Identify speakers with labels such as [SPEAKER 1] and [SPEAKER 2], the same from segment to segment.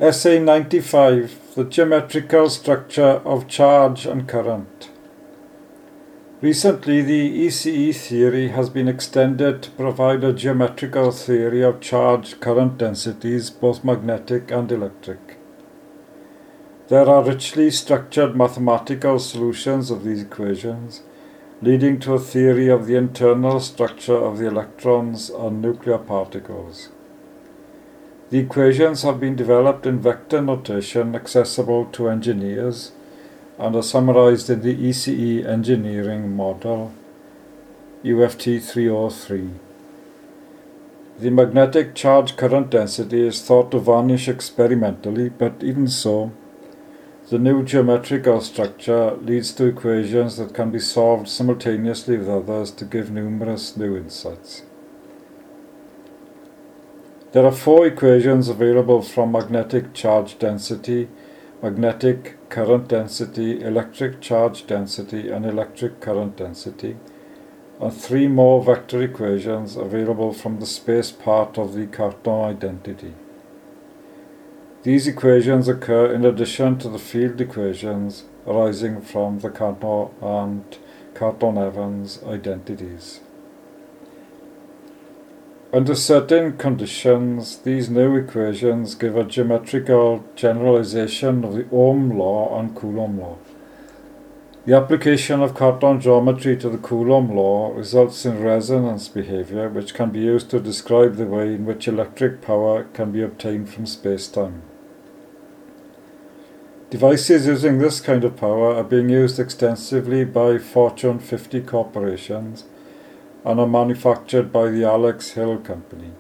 [SPEAKER 1] Essay 95, the geometrical structure of charge and current. Recently, the ECE theory has been extended to provide a geometrical theory of charge current densities, both magnetic and electric. There are richly structured mathematical solutions of these equations, leading to a theory of the internal structure of the electrons and nuclear particles. The equations have been developed in vector notation accessible to engineers and are summarized in the ECE engineering model UFT 303. The magnetic charge current density is thought to vanish experimentally, but even so, the new geometrical structure leads to equations that can be solved simultaneously with others to give numerous new insights. There are 4 equations available from magnetic charge density, magnetic current density, electric charge density, and electric current density, and 3 more vector equations available from the space part of the Cartan identity. These equations occur in addition to the field equations arising from the Cartan and Cartan-Evans identities. Under certain conditions, these new equations give a geometrical generalization of the Ohm law and Coulomb law. The application of Cartan geometry to the Coulomb law results in resonance behavior, which can be used to describe the way in which electric power can be obtained from space-time. Devices using this kind of power are being used extensively by Fortune 50 corporations and are manufactured by the Alex Hill Company,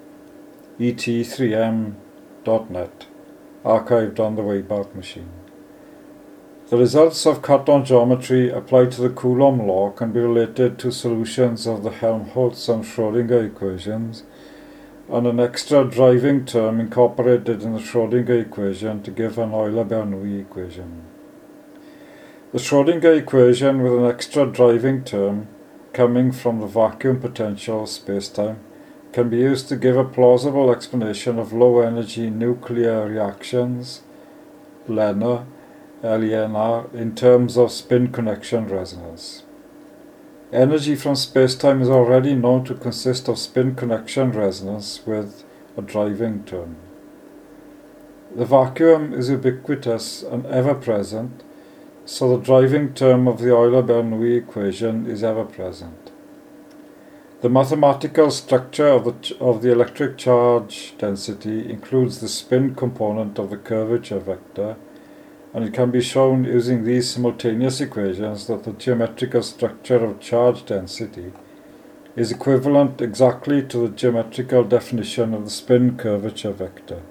[SPEAKER 1] ET3M.net, archived on the Wayback Machine. The results of Cartan geometry applied to the Coulomb law can be related to solutions of the Helmholtz and Schrödinger equations, and an extra driving term incorporated in the Schrödinger equation to give an Euler-Bernoulli equation. The Schrödinger equation with an extra driving term coming from the vacuum potential spacetime can be used to give a plausible explanation of low-energy nuclear reactions, LENR, LENR, in terms of spin connection resonance. Energy from spacetime is already known to consist of spin connection resonance with a driving term. The vacuum is ubiquitous and ever-present, so the driving term of the Euler-Bernoulli equation is ever present. The mathematical structure of the electric charge density includes the spin component of the curvature vector, and it can be shown using these simultaneous equations that the geometrical structure of charge density is equivalent exactly to the geometrical definition of the spin curvature vector.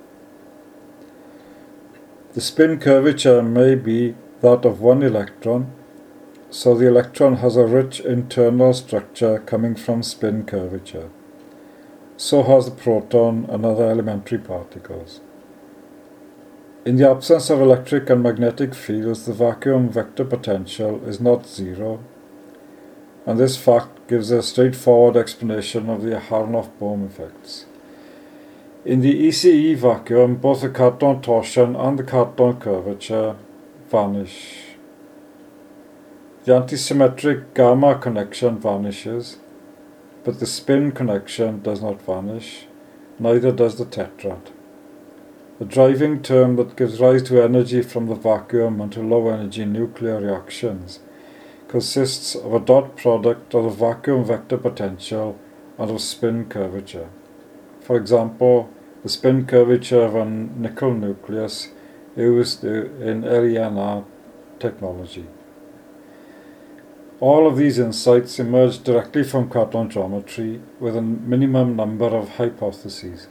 [SPEAKER 1] The spin curvature may be that of one electron, so the electron has a rich internal structure coming from spin curvature. So has the proton and other elementary particles. In the absence of electric and magnetic fields, the vacuum vector potential is not zero, and this fact gives a straightforward explanation of the Aharonov-Bohm effects. In the ECE vacuum, both the Cartan torsion and the Cartan curvature vanish. The antisymmetric gamma connection vanishes, but the spin connection does not vanish, neither does the tetrad. The driving term that gives rise to energy from the vacuum and to low-energy nuclear reactions consists of a dot product of the vacuum vector potential and of spin curvature. For example, the spin curvature of a nickel nucleus used in LENR technology. All of these insights emerge directly from Cartan geometry with a minimum number of hypotheses.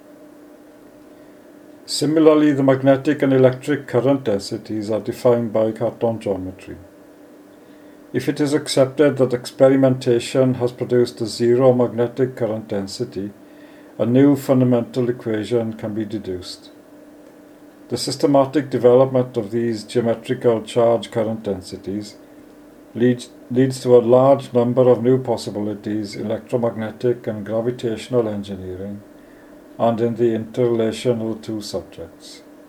[SPEAKER 1] Similarly, the magnetic and electric current densities are defined by Cartan geometry. If it is accepted that experimentation has produced a zero magnetic current density, a new fundamental equation can be deduced. The systematic development of these geometrical charge current densities leads to a large number of new possibilities in electromagnetic and gravitational engineering and in the interrelation of the two subjects.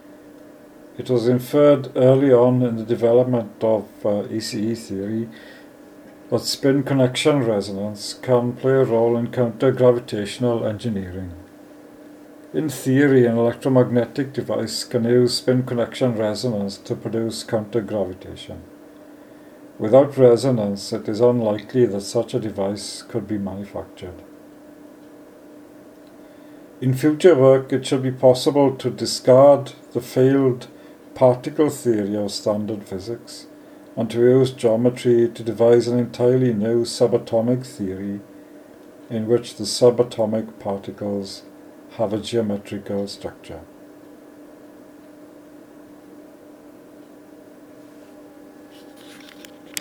[SPEAKER 1] It was inferred early on in the development of ECE theory that spin connection resonance can play a role in counter-gravitational engineering. In theory, an electromagnetic device can use spin connection resonance to produce counter-gravitation. Without resonance, it is unlikely that such a device could be manufactured. In future work, it should be possible to discard the failed particle theory of standard physics and to use geometry to devise an entirely new subatomic theory in which the subatomic particles have a geometrical structure.